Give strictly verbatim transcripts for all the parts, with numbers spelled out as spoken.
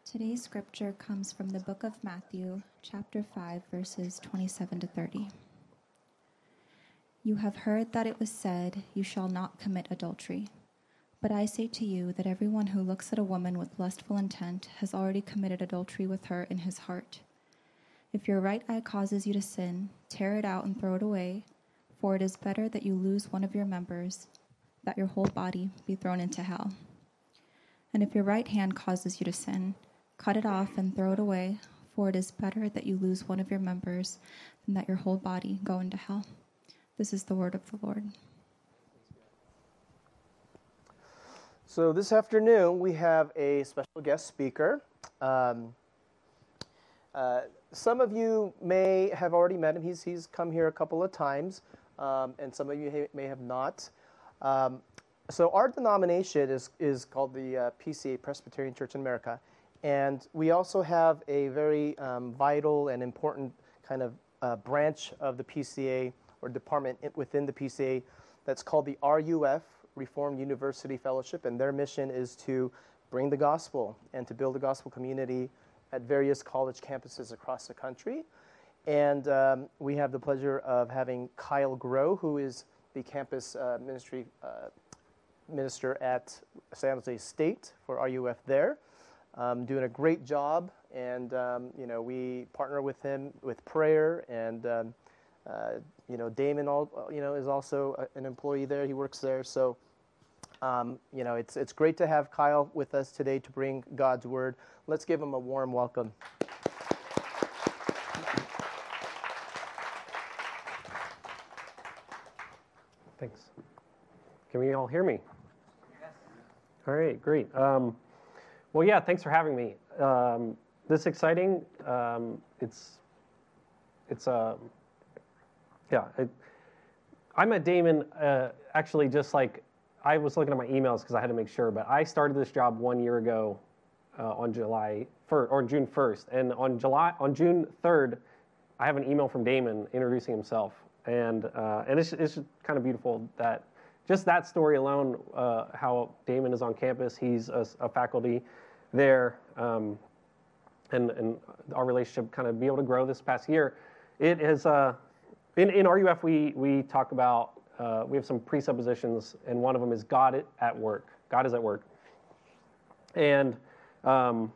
Today's scripture comes from the book of Matthew, chapter five, verses twenty-seven to thirty. You have heard that it was said, "You shall not commit adultery." But I say to you that everyone who looks at a woman with lustful intent has already committed adultery with her in his heart. If your right eye causes you to sin, tear it out and throw it away, for it is better that you lose one of your members, that your whole body be thrown into hell. And if your right hand causes you to sin, cut it off and throw it away, for it is better that you lose one of your members than that your whole body go into hell. This is the word of the Lord. So this afternoon, we have a special guest speaker. Um, uh, some of you may have already met him. He's, he's come here a couple of times, um, and some of you ha- may have not. Um, so our denomination is, is called the uh, P C A, Presbyterian Church in America, and we also have a very um, vital and important kind of uh, branch of the P C A, or department within the P C A, that's called the R U F, Reformed University Fellowship, and their mission is to bring the gospel and to build a gospel community at various college campuses across the country. And um, we have the pleasure of having Kyle Grow, who is the campus uh, ministry uh, minister at San Jose State for R U F there, um, doing a great job. And um, you know, we partner with him with prayer, and um, uh, you know, Damon, all you know, is also an employee there. He works there, so. Um, you know, it's it's great to have Kyle with us today to bring God's word. Let's give him a warm welcome. Thanks. Can we all hear me? Yes. All right, great. Um, well, yeah, thanks for having me. Um, this is exciting. Um, it's it's uh, yeah. It, I met Damon uh, actually just like. I was looking at my emails because I had to make sure, but I started this job one year ago uh, on July first or June first, and on July on June third, I have an email from Damon introducing himself, and uh, and it's it's kind of beautiful that just that story alone, uh, how Damon is on campus, he's a, a faculty there, um, and and our relationship kind of be able to grow this past year. It is uh, in in R U F we we talk about. Uh, we have some presuppositions, and one of them is God at work. God is at work. And um,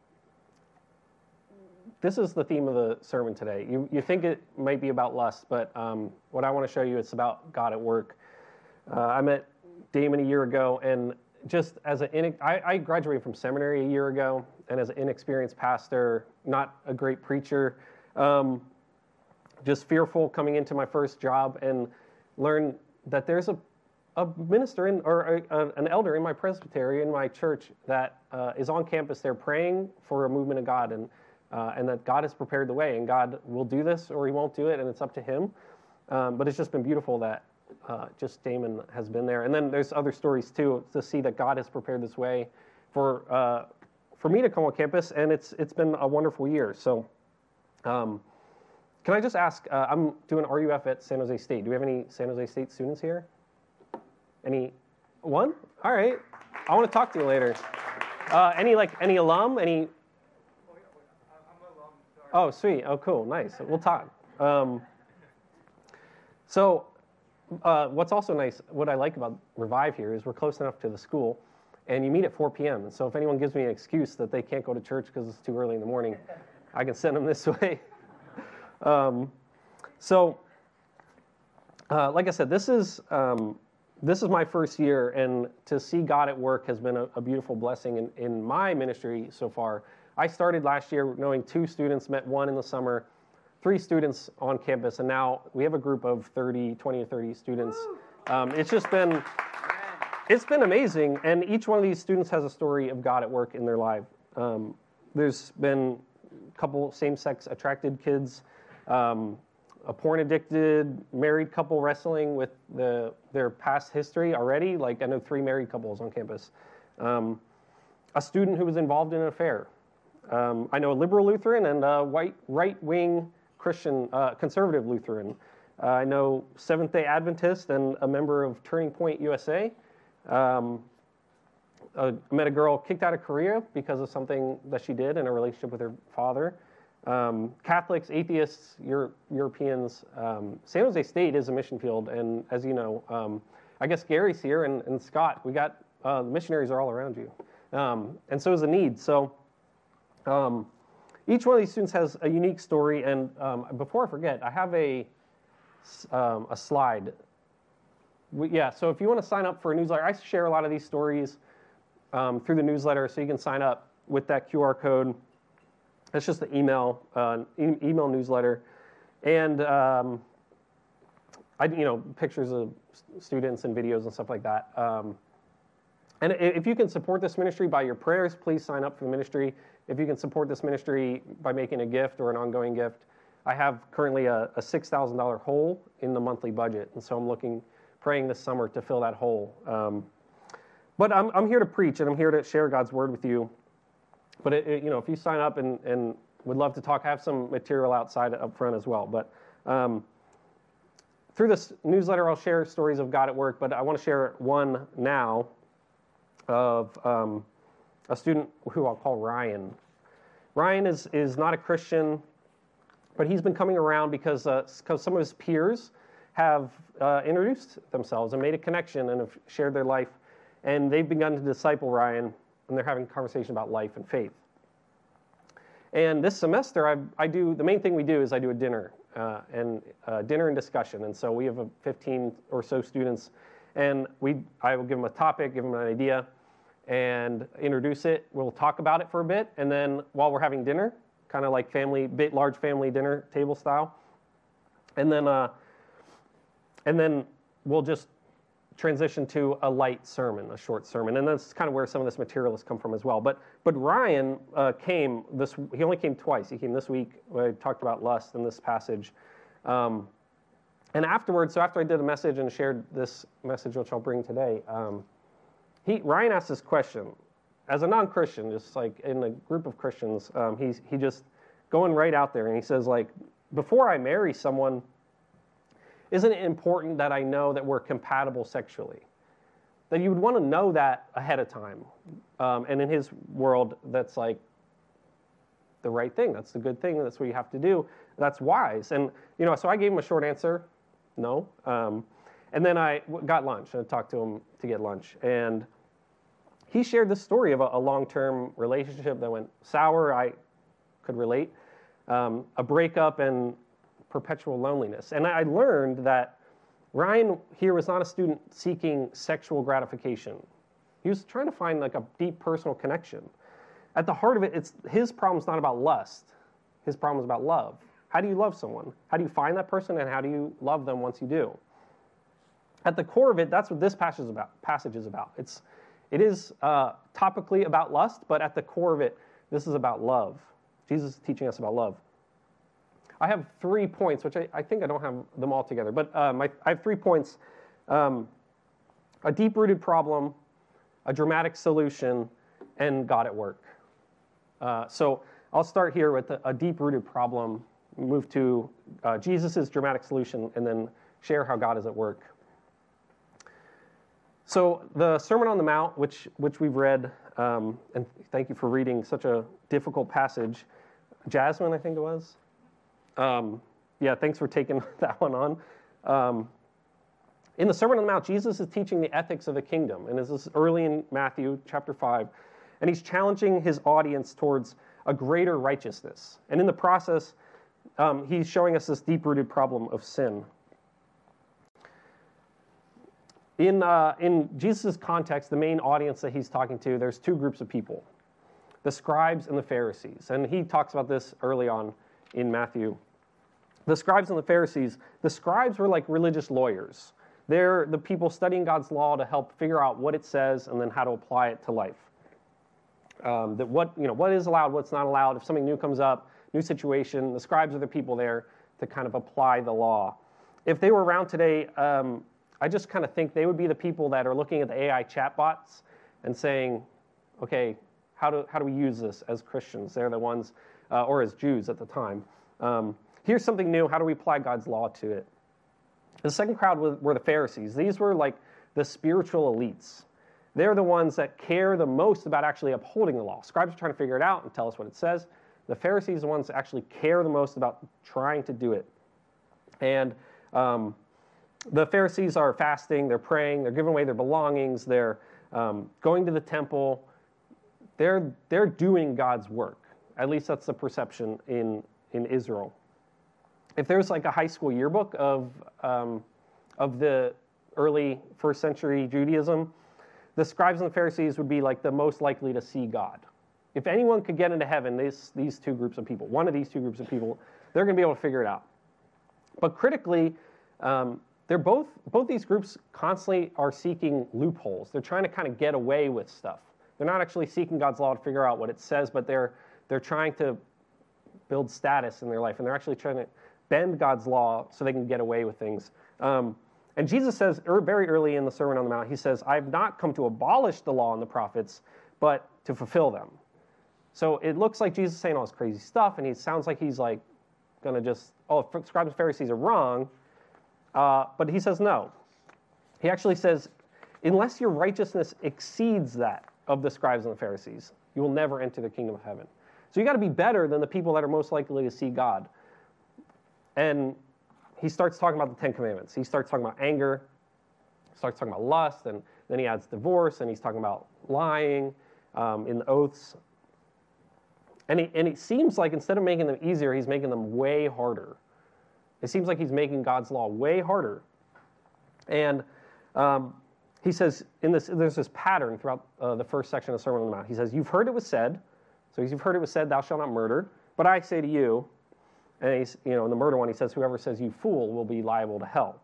this is the theme of the sermon today. You, you think it might be about lust, but um, what I want to show you is about God at work. Uh, I met Damon a year ago, and just as an I, I graduated from seminary a year ago, and as an inexperienced pastor, not a great preacher, um, just fearful coming into my first job, and learn that there's a, a minister in, or a, a, an elder in my presbytery, in my church, that uh, is on campus there praying for a movement of God, and uh, and that God has prepared the way, and God will do this or he won't do it, and it's up to him. Um, but it's just been beautiful that uh, just Damon has been there. And then there's other stories too, to see that God has prepared this way for uh, for me to come on campus, and it's it's been a wonderful year. So um, can I just ask, uh, I'm doing R U F at San Jose State. Do we have any San Jose State students here? Any? One? All right. I want to talk to you later. Uh, any like any alum? Any? Oh, sweet. Oh, cool. Nice. We'll talk. Um, so uh, what's also nice, what I like about Revive here is we're close enough to the school, and you meet at four p.m. And so if anyone gives me an excuse that they can't go to church because it's too early in the morning, I can send them this way. Um, so, uh, like I said, this is um, this is my first year, and to see God at work has been a, a beautiful blessing in, in my ministry so far. I started last year knowing two students, met one in the summer, three students on campus, and now we have a group of thirty, twenty to thirty students. Um, it's just been, it's been amazing, and each one of these students has a story of God at work in their life. Um, there's been a couple same-sex attracted kids, Um, a porn-addicted married couple wrestling with the their past history already. Like I know three married couples on campus. Um, a student who was involved in an affair. Um, I know a liberal Lutheran and a white right-wing Christian uh, conservative Lutheran. Uh, I know Seventh-day Adventist and a member of Turning Point U S A. Um, uh, I met a girl kicked out of Korea because of something that she did in a relationship with her father. Um, Catholics, atheists, Euro- Europeans. Um, San Jose State is a mission field, and as you know, um, I guess Gary's here, and, and Scott, we got uh, missionaries are all around you, um, and so is the need. So um, each one of these students has a unique story, and um, before I forget, I have a um, a slide. We, yeah, so if you want to sign up for a newsletter, I share a lot of these stories um, through the newsletter, so you can sign up with that Q R code. It's just the email uh, e- email newsletter, and um, I you know pictures of students and videos and stuff like that. Um, and if you can support this ministry by your prayers, please sign up for the ministry. If you can support this ministry by making a gift or an ongoing gift, I have currently a, a six thousand dollars hole in the monthly budget, and so I'm looking, praying this summer to fill that hole. Um, but I'm I'm here to preach, and I'm here to share God's word with you. But it, it, you know, if you sign up and, and would love to talk, I have some material outside up front as well. But um, through this newsletter, I'll share stories of God at work. But I want to share one now of um, a student who I'll call Ryan. Ryan is is not a Christian, but he's been coming around because uh, because some of his peers have uh, introduced themselves and made a connection and have shared their life, and they've begun to disciple Ryan. And they're having a conversation about life and faith. And this semester, I, I do, the main thing we do is I do a dinner, uh, and uh, dinner and discussion. And so we have a fifteen or so students, and we, I will give them a topic, give them an idea, and introduce it. We'll talk about it for a bit, and then while we're having dinner, kind of like family, bit large family dinner table style, and then, uh, and then we'll just transition to a light sermon, a short sermon, and that's kind of where some of this material has come from as well. But but Ryan uh, came this. He only came twice. He came this week. I talked about lust in this passage, um, and afterwards. So after I did a message and shared this message, which I'll bring today, um, he Ryan asked this question as a non-Christian, just like in a group of Christians. Um, he's he just going right out there, and he says like, before I marry someone, isn't it important that I know that we're compatible sexually? That you would want to know that ahead of time. Um, and in his world, that's like the right thing. That's the good thing. That's what you have to do. That's wise. And, you know, so I gave him a short answer, no. Um, and then I got lunch. I talked to him to get lunch. And he shared this story of a, a long-term relationship that went sour. I could relate. Um, a breakup and perpetual loneliness. And I learned that Ryan here was not a student seeking sexual gratification. He was trying to find like a deep personal connection. At the heart of it, it's his problem's not about lust. His problem is about love. How do you love someone? How do you find that person, and how do you love them once you do? At the core of it, that's what this passage is about. Passage is about. It's, it is uh, topically about lust, but at the core of it, this is about love. Jesus is teaching us about love. I have three points, which I, I think I don't have them all together, but uh, my, I have three points. Um, a deep-rooted problem, a dramatic solution, and God at work. Uh, so I'll start here with a, a deep-rooted problem, move to uh, Jesus' dramatic solution, and then share how God is at work. So the Sermon on the Mount, which, which we've read, um, and thank you for reading such a difficult passage. Jasmine, I think it was. Um, yeah, thanks for taking that one on. Um, in the Sermon on the Mount, Jesus is teaching the ethics of the kingdom, and this is early in Matthew chapter five, and he's challenging his audience towards a greater righteousness. And in the process, um, he's showing us this deep-rooted problem of sin. In, uh, in Jesus' context, the main audience that he's talking to, there's two groups of people, the scribes and the Pharisees. And he talks about this early on in Matthew. The scribes and the Pharisees, the scribes were like religious lawyers. They're the people studying God's law to help figure out what it says and then how to apply it to life. Um, that what, you know, what is allowed, what's not allowed. If something new comes up, new situation, the scribes are the people there to kind of apply the law. If they were around today, um, I just kind of think they would be the people that are looking at the A I chatbots and saying, okay, how do how do we use this as Christians? They're the ones, uh, or as Jews at the time. Um, here's something new. How do we apply God's law to it? The second crowd were, were the Pharisees. These were like the spiritual elites. they're the ones that care the most about actually upholding the law. Scribes are trying to figure it out and tell us what it says. The Pharisees are the ones that actually care the most about trying to do it. And um, the Pharisees are fasting, they're praying, they're giving away their belongings, they're um, going to the temple. They're, they're doing God's work. At least that's the perception in, in Israel. If there's like a high school yearbook of, um, of the early first century Judaism, the scribes and the Pharisees would be like the most likely to see God. If anyone could get into heaven, these, these two groups of people, one of these two groups of people, they're going to be able to figure it out. But critically, um, they're both, both these groups constantly are seeking loopholes. They're trying to kind of get away with stuff. They're not actually seeking God's law to figure out what it says, but they're, they're trying to build status in their life, and they're actually trying to bend God's law so they can get away with things. Um, and Jesus says er, very early in the Sermon on the Mount, he says, I have not come to abolish the law and the prophets, but to fulfill them. So it looks like Jesus is saying all this crazy stuff, and he sounds like he's like going to just, oh, scribes and Pharisees are wrong. Uh, but he says no. He actually says, unless your righteousness exceeds that of the scribes and the Pharisees, you will never enter the kingdom of heaven. So you got to be better than the people that are most likely to see God. And he starts talking about the Ten Commandments. He starts talking about anger, starts talking about lust, and then he adds divorce, and he's talking about lying um, in the oaths. And, he, and it seems like instead of making them easier, he's making them way harder. It seems like he's making God's law way harder. And um, he says, in this, there's this pattern throughout uh, the first section of the Sermon on the Mount. He says, you've heard it was said, so you've heard it was said, thou shalt not murder, but I say to you, and he's, you know, in the murder one, he says, whoever says you fool will be liable to hell.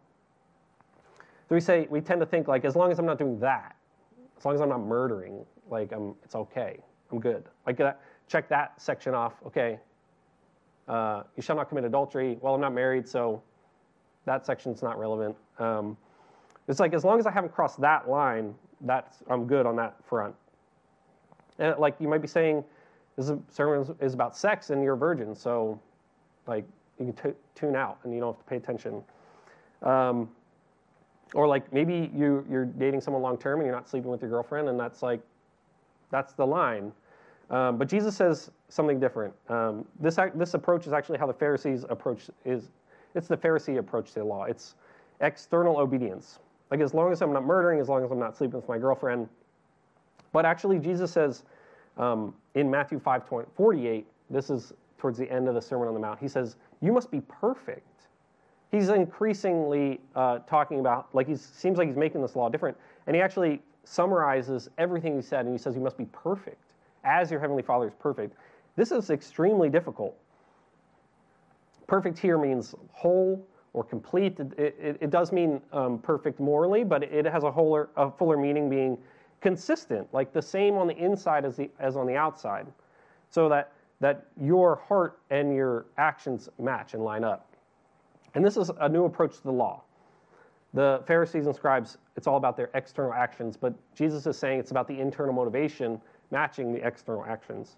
So we say, we tend to think like, as long as I'm not doing that, as long as I'm not murdering, like I'm, it's okay, I'm good. Like that, check that section off, okay. Uh, you shall not commit adultery. Well, I'm not married, so that section's not relevant. Um, it's like, as long as I haven't crossed that line, that's, I'm good on that front. And like, you might be saying, this sermon is about sex and you're a virgin, so like, you can t- tune out and you don't have to pay attention. Um, or like, maybe you, you're dating someone long-term and you're not sleeping with your girlfriend, and that's like, that's the line. Um, but Jesus says something different. Um, this this approach is actually how the Pharisees approach is. It's the Pharisee approach to the law. It's external obedience. Like, as long as I'm not murdering, as long as I'm not sleeping with my girlfriend. But actually, Jesus says um, in Matthew five forty-eight, this is towards the end of the Sermon on the Mount, he says, you must be perfect. He's increasingly uh, talking about, like, he seems like he's making this law different. And he actually summarizes everything he said, and he says you must be perfect, as your heavenly Father is perfect. This is extremely difficult. Perfect here means whole or complete. It, it, it does mean um, perfect morally, but it has a, wholer, a fuller meaning being consistent, like the same on the inside as, the, as on the outside, so that, that your heart and your actions match and line up. And this is a new approach to the law. The Pharisees and scribes, it's all about their external actions, but Jesus is saying it's about the internal motivation matching the external actions.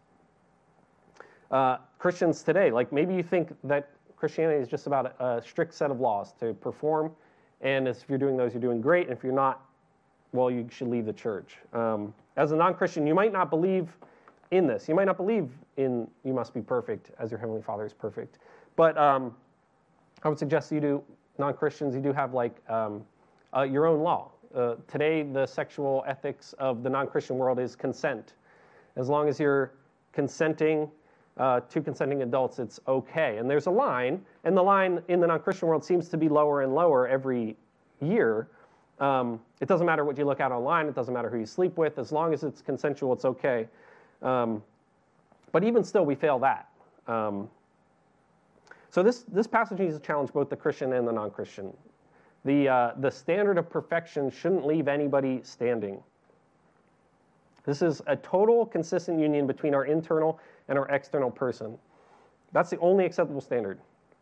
Uh, Christians today, like maybe you think that Christianity is just about a, a strict set of laws to perform, and if you're doing those, you're doing great, and if you're not, well, you should leave the church. Um, as a non-Christian, you might not believe in this. You might not believe in you must be perfect as your heavenly Father is perfect. But um, I would suggest you do, non-Christians, you do have like um, uh, your own law. Uh, today, the sexual ethics of the non-Christian world is consent. As long as you're consenting uh, to consenting adults, it's okay. And there's a line, and the line in the non-Christian world seems to be lower and lower every year. Um, it doesn't matter what you look at online. It doesn't matter who you sleep with. As long as it's consensual, it's okay. Um, but even still, we fail that. Um, so this, this passage needs to challenge both the Christian and the non-Christian. The, uh, the standard of perfection shouldn't leave anybody standing. This is a total consistent union between our internal and our external person. That's the only acceptable standard.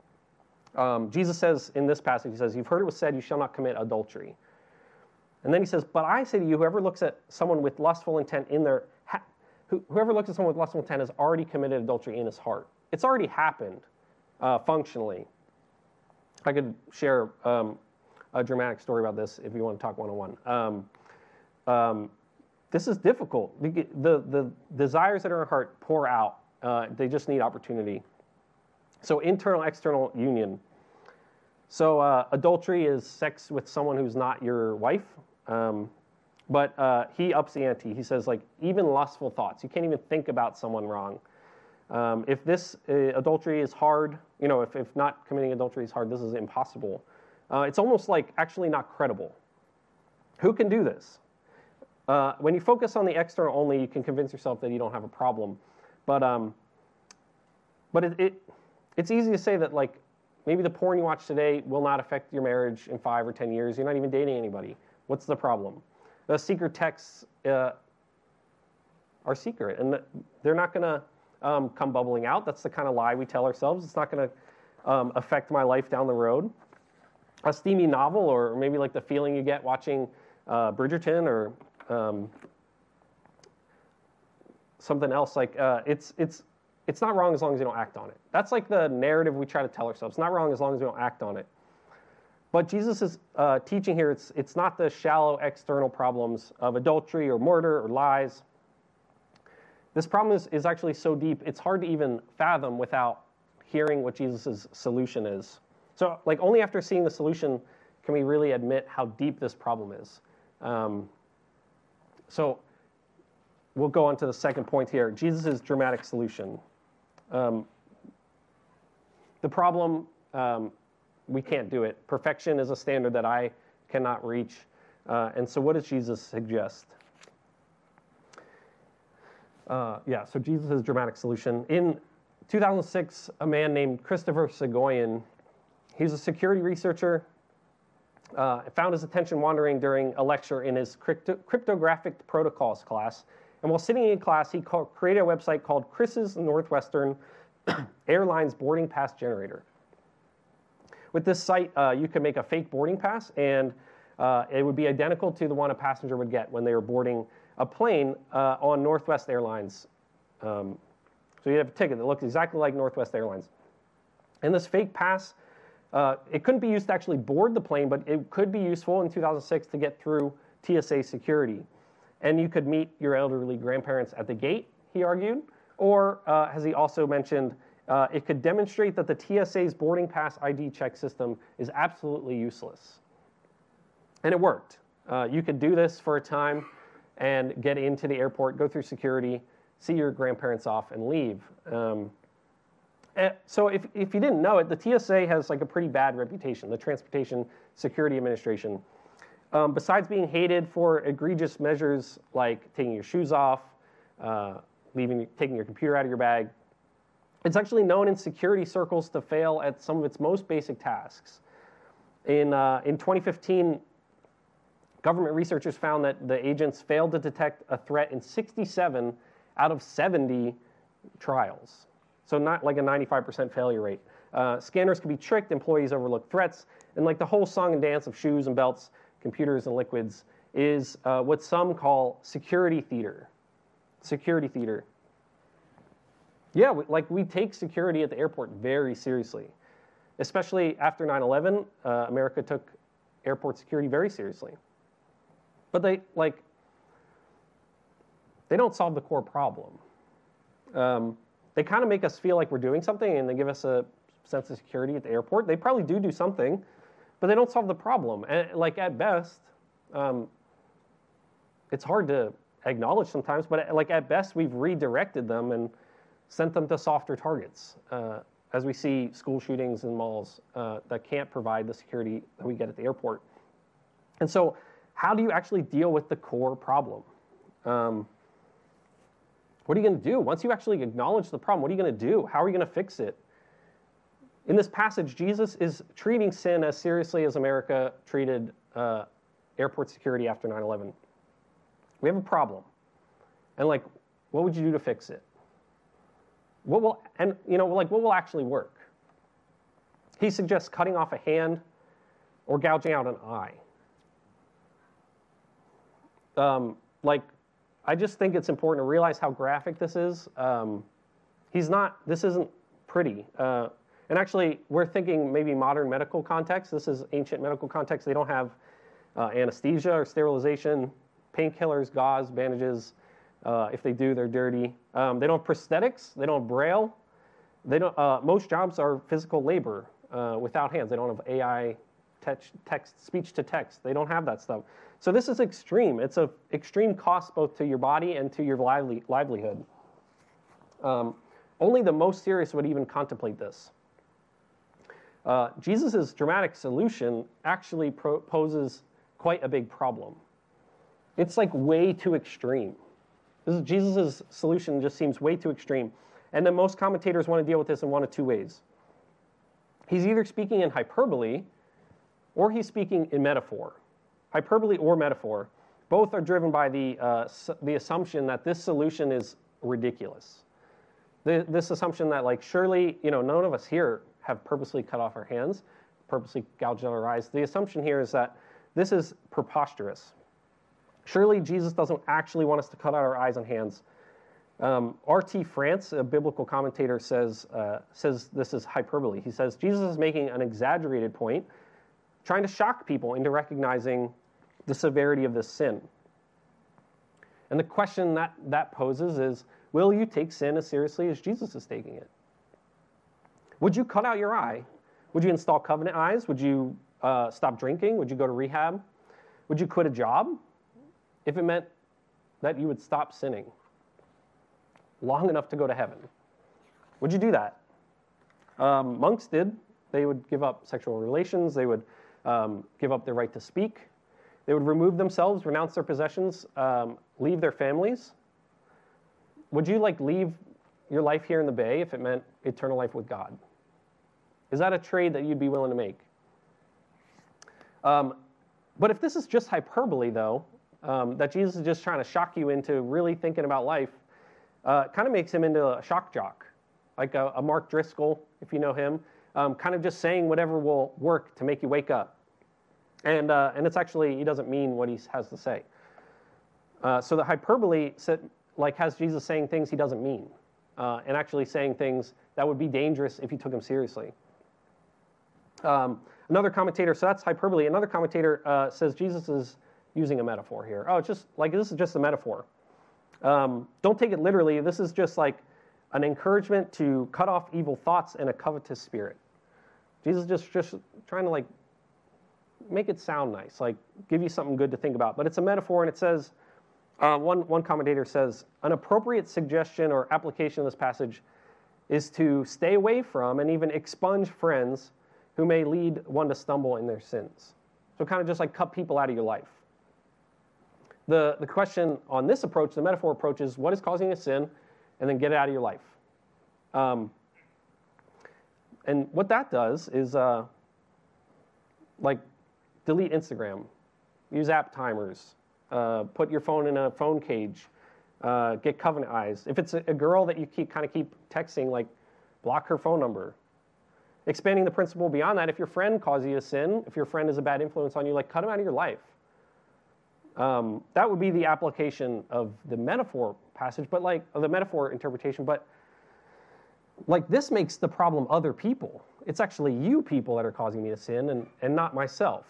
Um, Jesus says in this passage, he says, you've heard it was said, you shall not commit adultery. And then he says, but I say to you, whoever looks at someone with lustful intent in their, ha- whoever looks at someone with lustful intent has already committed adultery in his heart. It's already happened uh, functionally. I could share um, a dramatic story about this if you want to talk one-on-one. Um, um, this is difficult. The, the, the desires that are in our heart pour out. Uh, they just need opportunity. So internal, external union. So uh, adultery is sex with someone who's not your wife. Um, but uh, he ups the ante. He says, like, even lustful thoughts. You can't even think about someone wrong. Um, if this uh, adultery is hard, you know, if, if not committing adultery is hard, this is impossible. Uh, it's almost like actually not credible. Who can do this? Uh, when you focus on the external only, you can convince yourself that you don't have a problem. But um, but it, it it's easy to say that, like, maybe the porn you watch today will not affect your marriage in five or ten years. You're not even dating anybody. What's the problem? The secret texts uh, are secret, and they're not going to um, come bubbling out. That's the kind of lie we tell ourselves. It's not going to um, affect my life down the road. A steamy novel, or maybe like the feeling you get watching uh, Bridgerton, or um, something else. Like uh, it's it's it's not wrong as long as you don't act on it. That's like the narrative we try to tell ourselves. It's not wrong as long as we don't act on it. But Jesus is uh, teaching here, it's, it's not the shallow external problems of adultery or murder or lies. This problem is, is actually so deep, it's hard to even fathom without hearing what Jesus' solution is. So, like, only after seeing the solution can we really admit how deep this problem is. Um, so, we'll go on to the second point here, Jesus' dramatic solution. Um, the problem... Um, We can't do it. Perfection is a standard that I cannot reach. Uh, and so what does Jesus suggest? Uh, yeah, so Jesus' dramatic solution. In two thousand six, a man named Christopher Soghoian, he's a security researcher, uh, found his attention wandering during a lecture in his crypto- cryptographic protocols class. And while sitting in class, he called, created a website called Chris's Northwestern Airlines Boarding Pass Generator. With this site, uh, you could make a fake boarding pass, and uh, it would be identical to the one a passenger would get when they were boarding a plane uh, on Northwest Airlines. Um, so you have a ticket that looks exactly like Northwest Airlines. And this fake pass, uh, it couldn't be used to actually board the plane, but it could be useful in two thousand six to get through T S A security. And you could meet your elderly grandparents at the gate, he argued, or, uh, as he also mentioned, Uh, it could demonstrate that the T S A's boarding pass I D check system is absolutely useless. And it worked. Uh, you could do this for a time and get into the airport, go through security, see your grandparents off, and leave. Um, so if, if you didn't know it, the T S A has like a pretty bad reputation, the Transportation Security Administration. Um, besides being hated for egregious measures like taking your shoes off, uh, leaving, taking your computer out of your bag, it's actually known in security circles to fail at some of its most basic tasks. In, uh, in twenty fifteen, government researchers found that the agents failed to detect a threat in sixty-seven out of seventy trials. So not like a ninety-five percent failure rate. Uh, scanners can be tricked, employees overlook threats, and like the whole song and dance of shoes and belts, computers and liquids is uh, what some call security theater. Security theater. Yeah, we, like we take security at the airport very seriously. Especially after nine eleven, uh, America took airport security very seriously. But they, like, they don't solve the core problem. Um, they kind of make us feel like we're doing something, and they give us a sense of security at the airport. They probably do do something, but they don't solve the problem. And, like, at best, um, it's hard to acknowledge sometimes, but, like, at best, we've redirected them and sent them to softer targets, uh, as we see school shootings in malls uh, that can't provide the security that we get at the airport. And so how do you actually deal with the core problem? Um, what are you going to do? Once you actually acknowledge the problem, what are you going to do? How are you going to fix it? In this passage, Jesus is treating sin as seriously as America treated uh, airport security after nine eleven. We have a problem. And, like, what would you do to fix it? What will, and you know, like what will actually work? He suggests cutting off a hand or gouging out an eye. Um, like, I just think it's important to realize how graphic this is. Um, he's not, this isn't pretty. Uh, and actually, we're thinking maybe modern medical context. This is ancient medical context. They don't have uh, anesthesia or sterilization. painkillers, gauze, bandages. Uh, if they do, they're dirty. Um, they don't have prosthetics. They don't have braille. They don't. Uh, most jobs are physical labor uh, without hands. They don't have A I, text, text, speech to text. They don't have that stuff. So this is extreme. It's an extreme cost both to your body and to your lively, livelihood. Um, only the most serious would even contemplate this. Uh, Jesus' dramatic solution actually pro- poses quite a big problem. It's like way too extreme. This is, Jesus' solution just seems way too extreme. And then most commentators want to deal with this in one of two ways. He's either speaking in hyperbole or he's speaking in metaphor. Hyperbole or metaphor. Both are driven by the, uh, the assumption that this solution is ridiculous. The, this assumption that, like, surely, you know, none of us here have purposely cut off our hands, purposely gouged out our eyes. The assumption here is that this is preposterous. Surely Jesus doesn't actually want us to cut out our eyes and hands. Um, R T France, a biblical commentator, says, uh, says this is hyperbole. He says Jesus is making an exaggerated point, trying to shock people into recognizing the severity of this sin. And the question that that poses is, will you take sin as seriously as Jesus is taking it? Would you cut out your eye? Would you install covenant eyes? Would you uh, stop drinking? Would you go to rehab? Would you quit a job if it meant that you would stop sinning long enough to go to heaven? Would you do that? Um, monks did. They would give up sexual relations. They would um, give up their right to speak. They would remove themselves, renounce their possessions, um, leave their families. Would you like leave your life here in the Bay if it meant eternal life with God? Is that a trade that you'd be willing to make? Um, but if this is just hyperbole, though, um, that Jesus is just trying to shock you into really thinking about life, uh, kind of makes him into a shock jock, like a, a Mark Driscoll, if you know him, um, kind of just saying whatever will work to make you wake up. And uh, and it's actually, he doesn't mean what he has to say. Uh, so the hyperbole like has Jesus saying things he doesn't mean, uh, and actually saying things that would be dangerous if you took him seriously. Um, another commentator, so that's hyperbole. Another commentator uh, says Jesus is using a metaphor here. Oh, it's just like, this is just a metaphor. Um, don't take it literally. This is just like an encouragement to cut off evil thoughts and a covetous spirit. Jesus is just, just trying to like make it sound nice, like give you something good to think about. But it's a metaphor, and it says, uh, one, one commentator says, an appropriate suggestion or application of this passage is to stay away from and even expunge friends who may lead one to stumble in their sins. So kind of just like cut people out of your life. The, the question on this approach, the metaphor approach, is what is causing a sin, and then get it out of your life. Um, and what that does is uh, like delete Instagram, use app timers, uh, put your phone in a phone cage, uh, get covenant eyes. If it's a, a girl that you keep kind of keep texting, like block her phone number. Expanding the principle beyond that, if your friend causes you a sin, if your friend is a bad influence on you, like cut him out of your life. Um, that would be the application of the metaphor passage, but like of the metaphor interpretation. But like this makes the problem other people. It's actually you people that are causing me to sin, and, and not myself.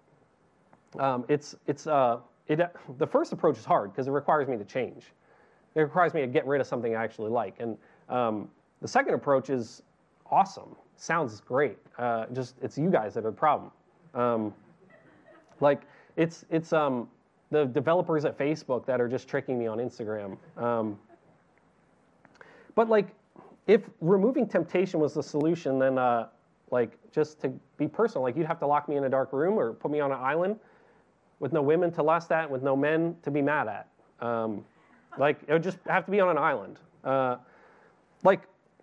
Um, it's it's uh, it. The first approach is hard because it requires me to change. It requires me to get rid of something I actually like. And um, the second approach is awesome. Sounds great. Uh, just it's you guys that are the problem. Um, like it's it's um. the developers at Facebook that are just tricking me on Instagram. Um, but like, if removing temptation was the solution, then uh, like just to be personal, like you'd have to lock me in a dark room or put me on an island with no women to lust at, with no men to be mad at. Um, like it would just have to be on an island. Uh, like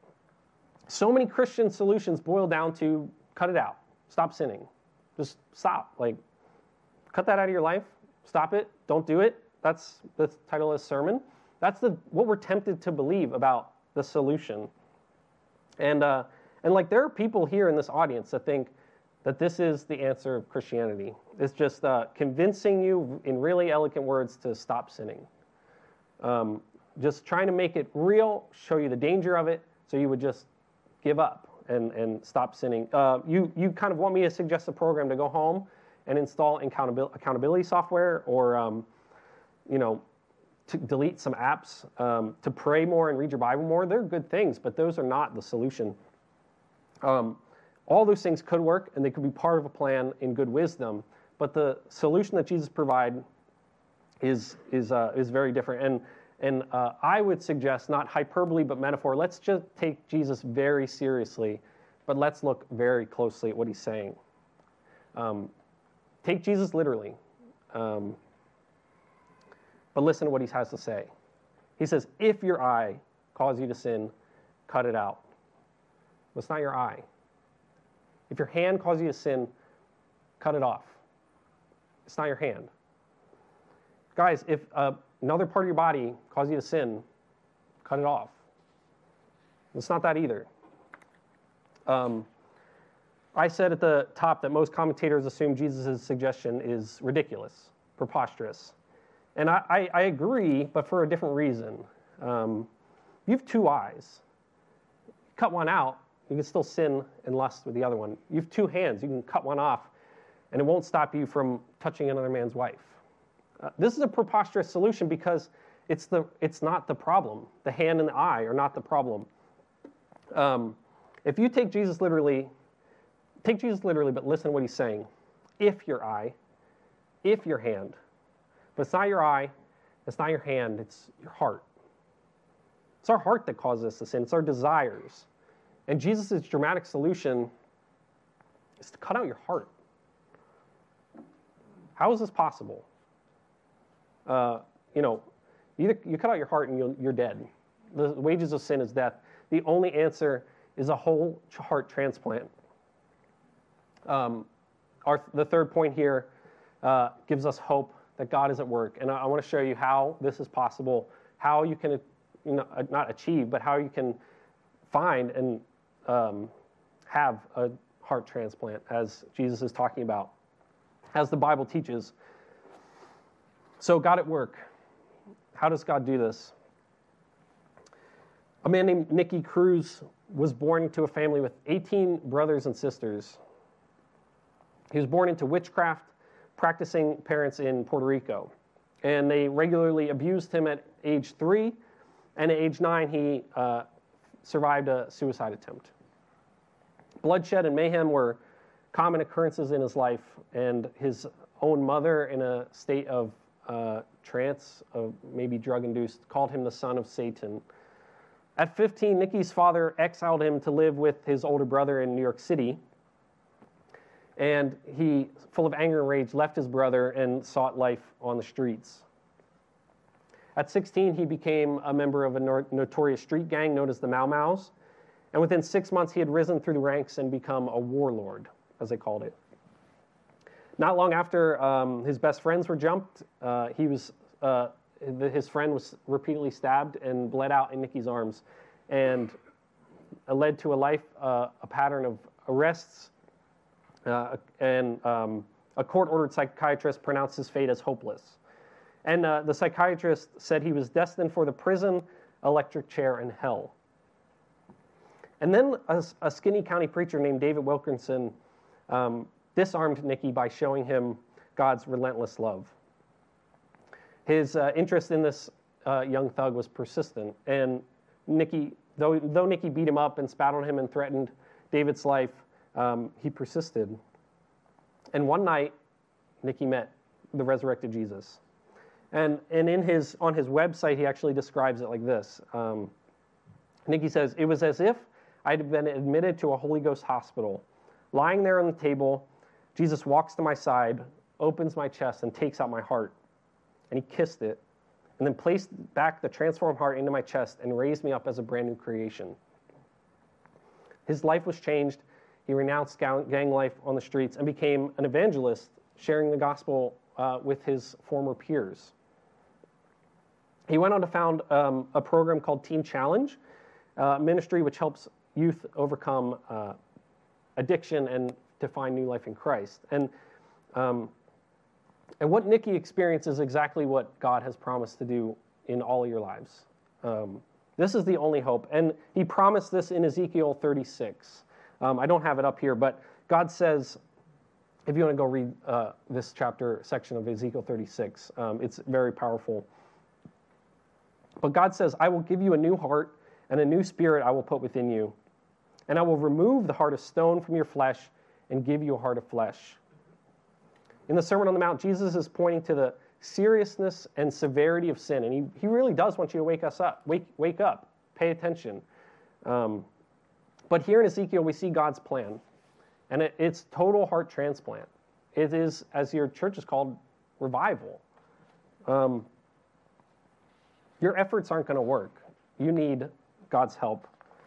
so many Christian solutions boil down to cut it out, stop sinning, just stop. Like cut that out of your life. Stop it. Don't do it. That's the title of this sermon. That's the what we're tempted to believe about the solution. And uh, and like there are people here in this audience that think that this is the answer of Christianity. It's just uh, convincing you in really eloquent words to stop sinning. Um, just trying to make it real, show you the danger of it, so you would just give up and, and stop sinning. Uh, you you kind of want me to suggest a program to go home and install accountability software, or um, you know, to delete some apps, um, to pray more and read your Bible more. They're good things, but those are not the solution. Um, all those things could work, and they could be part of a plan in good wisdom, but the solution that Jesus provides is is uh, is very different. And and uh, I would suggest not hyperbole, but metaphor. Let's just take Jesus very seriously, but let's look very closely at what he's saying. Um, take Jesus literally. Um, But listen to what he has to say. He says, if your eye causes you to sin, cut it out. But it's not your eye. If your hand causes you to sin, cut it off. It's not your hand. Guys, if uh, another part of your body causes you to sin, cut it off. It's not that either. Um, I said at the top that most commentators assume Jesus' suggestion is ridiculous, preposterous. And I, I, I agree, but for a different reason. Um, you have two eyes. Cut one out, you can still sin and lust with the other one. You have two hands. You can cut one off, and it won't stop you from touching another man's wife. Uh, this is a preposterous solution because it's the it's not the problem. The hand and the eye are not the problem. Um, if you take Jesus literally, take Jesus literally, but listen to what he's saying. If your eye, if your hand, but it's not your eye, it's not your hand, it's your heart. It's our heart that causes us to sin. It's our desires. And Jesus' dramatic solution is to cut out your heart. How is this possible? Uh, you know, either you cut out your heart and you'll, you're dead. The wages of sin is death. The only answer is a whole heart transplant. Um, our, the third point here uh, gives us hope that God is at work. And I, I want to show you how this is possible, how you can, you know, not achieve, but how you can find and um, have a heart transplant, as Jesus is talking about, as the Bible teaches. So God at work. How does God do this? A man named Nicky Cruz was born into a family with eighteen brothers and sisters. He was born into witchcraft, practicing parents in Puerto Rico. And they regularly abused him at age three, and at age nine, he uh, survived a suicide attempt. Bloodshed and mayhem were common occurrences in his life, and his own mother, in a state of uh, trance, of maybe drug-induced, called him the son of Satan. At fifteen, Nicky's father exiled him to live with his older brother in New York City. And he, full of anger and rage, left his brother and sought life on the streets. At sixteen, he became a member of a notorious street gang known as the Mau Maus. And within six months, he had risen through the ranks and become a warlord, as they called it. Not long after um, his best friends were jumped, uh, he was uh, his friend was repeatedly stabbed and bled out in Nicky's arms. And it led to a life, uh, a pattern of arrests, Uh, and um, a court-ordered psychiatrist pronounced his fate as hopeless. And uh, the psychiatrist said he was destined for the prison, electric chair, and hell. And then a, a Skinny County preacher named David Wilkerson um, disarmed Nicky by showing him God's relentless love. His uh, interest in this uh, young thug was persistent, and Nicky, though, though Nicky beat him up and spat on him and threatened David's life, Um, he persisted. And one night, Nicky met the resurrected Jesus. And and in his on his website, he actually describes it like this. Um, Nicky says, "It was as if I had been admitted to a Holy Ghost hospital. Lying there on the table, Jesus walks to my side, opens my chest, and takes out my heart. And he kissed it, and then placed back the transformed heart into my chest and raised me up as a brand new creation. His life was changed. He renounced gang life on the streets and became an evangelist, sharing the gospel uh, with his former peers. He went on to found um, a program called Teen Challenge, a ministry which helps youth overcome uh, addiction and to find new life in Christ. And um, and what Nicky experienced is exactly what God has promised to do in all of your lives. Um, this is the only hope. And he promised this in Ezekiel thirty-six. Um, I don't have it up here, but God says if you want to go read uh, this chapter section of Ezekiel thirty-six, um, it's very powerful. But God says, I will give you a new heart, and a new spirit I will put within you. And I will remove the heart of stone from your flesh and give you a heart of flesh. In the Sermon on the Mount, Jesus is pointing to the seriousness and severity of sin. And he, he really does want you to wake us up. Wake, wake up. Pay attention. Um, but here in Ezekiel, we see God's plan. And it, it's total heart transplant. It is, as your church is called, revival. Um, your efforts aren't going to work. You need God's help.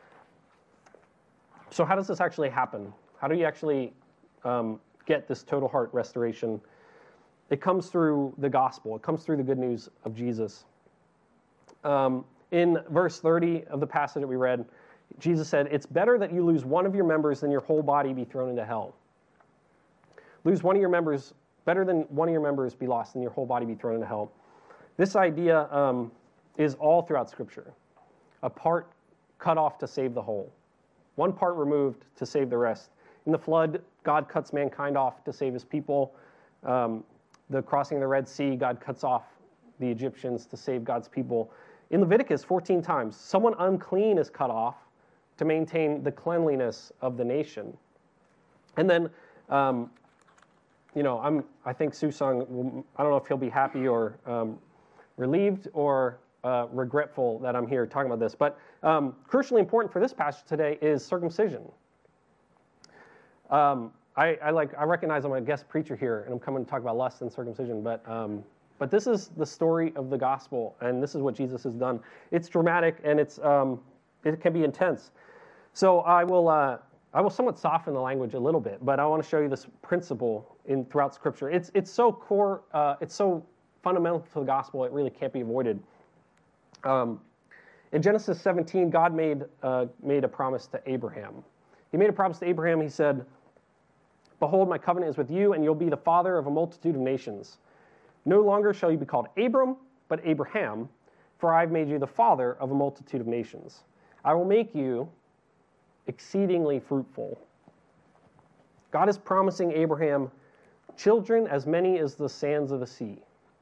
So how does this actually happen? How do you actually um, get this total heart restoration? It comes through the gospel. It comes through the good news of Jesus. Um, in verse thirty of the passage that we read, Jesus said, it's better that you lose one of your members than your whole body be thrown into hell. Lose one of your members, better than one of your members be lost than your whole body be thrown into hell. This idea um, is all throughout Scripture. A part cut off to save the whole. One part removed to save the rest. In the flood, God cuts mankind off to save his people. Um, the crossing of the Red Sea, God cuts off the Egyptians to save God's people. In Leviticus, fourteen times, someone unclean is cut off to maintain the cleanliness of the nation. And then, um, you know, I'm, I think Susung, I don't know if he'll be happy or um, relieved or uh, regretful that I'm here talking about this. But um, crucially important for this passage today is circumcision. Um, I, I like I recognize I'm a guest preacher here, and I'm coming to talk about lust and circumcision, but um, but this is the story of the gospel, and this is what Jesus has done. It's dramatic, and it's um, it can be intense. So I will uh, I will somewhat soften the language a little bit, but I want to show you this principle in throughout Scripture. It's it's so core, uh, it's so fundamental to the gospel, it really can't be avoided. Um, in Genesis seventeen, God made uh, made a promise to Abraham. He made a promise to Abraham. He said, behold, my covenant is with you, and you'll be the father of a multitude of nations. No longer shall you be called Abram, but Abraham, for I've made you the father of a multitude of nations. I will make you exceedingly fruitful. God is promising Abraham children as many as the sands of the sea.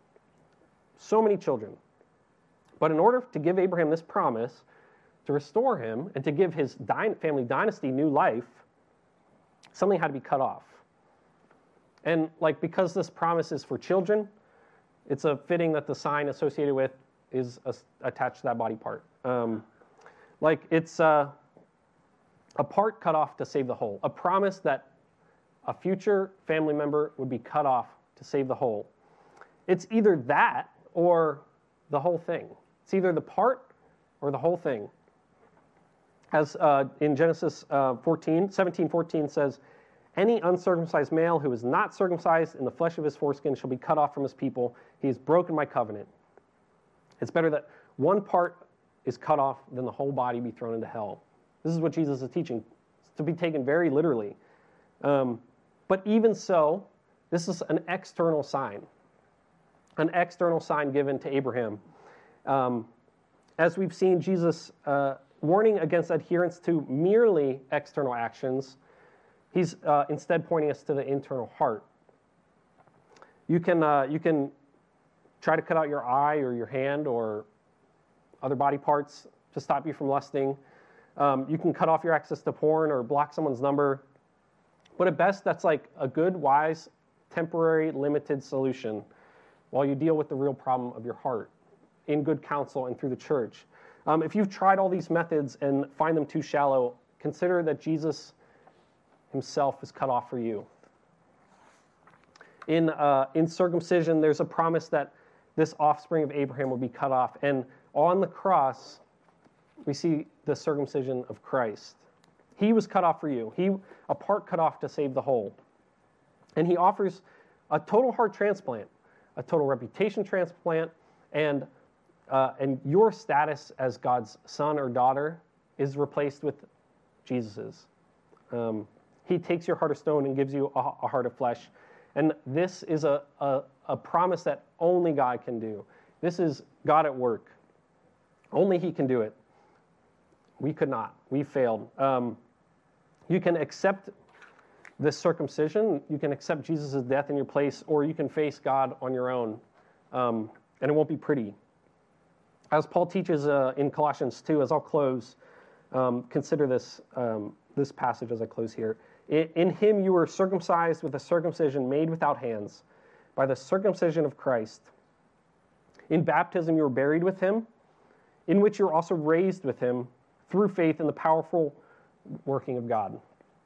So many children. But in order to give Abraham this promise, to restore him, and to give his dy- family dynasty new life, something had to be cut off. And like because this promise is for children, it's a fitting that the sign associated with is a, attached to that body part. Um, like it's uh, a part cut off to save the whole. A promise that a future family member would be cut off to save the whole. It's either that or the whole thing. It's either the part or the whole thing. As uh, in Genesis uh, fourteen, seventeen fourteen says, any uncircumcised male who is not circumcised in the flesh of his foreskin shall be cut off from his people. He has broken my covenant. It's better that one part is cut off than the whole body be thrown into hell. This is what Jesus is teaching. It's to be taken very literally. Um, but even so, this is an external sign. An external sign given to Abraham. Um, as we've seen, Jesus uh, warning against adherence to merely external actions. He's uh, instead pointing us to the internal heart. You can uh, you can try to cut out your eye or your hand or other body parts to stop you from lusting. Um, you can cut off your access to porn or block someone's number. But at best, that's like a good, wise, temporary, limited solution while you deal with the real problem of your heart in good counsel and through the church. Um, if you've tried all these methods and find them too shallow, consider that Jesus himself is cut off for you. In, uh, in circumcision, there's a promise that this offspring of Abraham will be cut off. And on the cross, we see the circumcision of Christ. He was cut off for you. He, a part cut off to save the whole. And he offers a total heart transplant, a total reputation transplant, and uh, and your status as God's son or daughter is replaced with Jesus's. Um, he takes your heart of stone and gives you a, a heart of flesh. And this is a, a, a promise that only God can do. This is God at work. Only he can do it. We could not. We failed. Um, you can accept this circumcision, you can accept Jesus' death in your place, or you can face God on your own, um, and it won't be pretty. As Paul teaches uh, in Colossians two, as I'll close, um, consider this, um, this passage as I close here. In, in him you were circumcised with a circumcision made without hands, by the circumcision of Christ. In baptism you were buried with him, in which you were also raised with him through faith in the powerful working of God.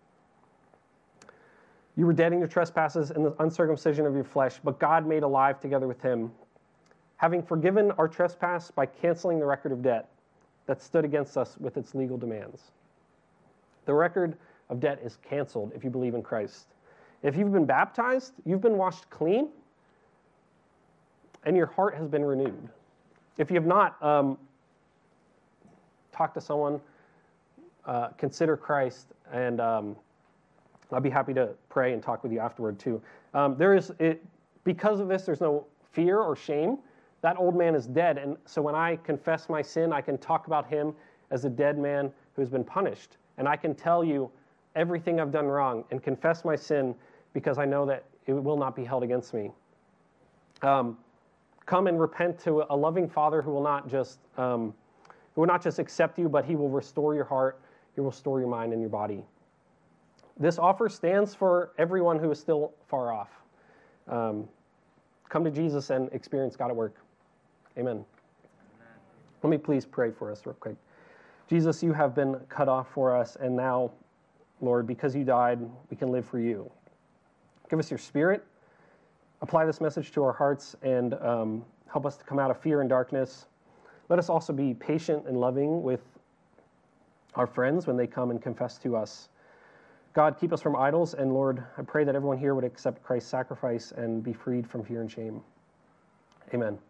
You were dead in your trespasses and the uncircumcision of your flesh, but God made alive together with him, having forgiven our trespass by canceling the record of debt that stood against us with its legal demands. The record of debt is canceled if you believe in Christ. If you've been baptized, you've been washed clean, and your heart has been renewed. If you have not, um, talk to someone, uh, consider Christ, and um, I'll be happy to pray and talk with you afterward too. Um, there is, it, because of this, there's no fear or shame. That old man is dead, and so when I confess my sin, I can talk about him as a dead man who has been punished, and I can tell you everything I've done wrong and confess my sin because I know that it will not be held against me. Um, come and repent to a loving Father who will not just um, who will not just accept you, but he will restore your heart, he will restore your mind and your body. This offer stands for everyone who is still far off. Um, come to Jesus and experience God at work. Amen. Amen. Let me please pray for us real quick. Jesus, you have been cut off for us, and now, Lord, because you died, we can live for you. Give us your Spirit. Apply this message to our hearts and um, help us to come out of fear and darkness. Let us also be patient and loving with our friends when they come and confess to us. God, keep us from idols, and Lord, I pray that everyone here would accept Christ's sacrifice and be freed from fear and shame. Amen.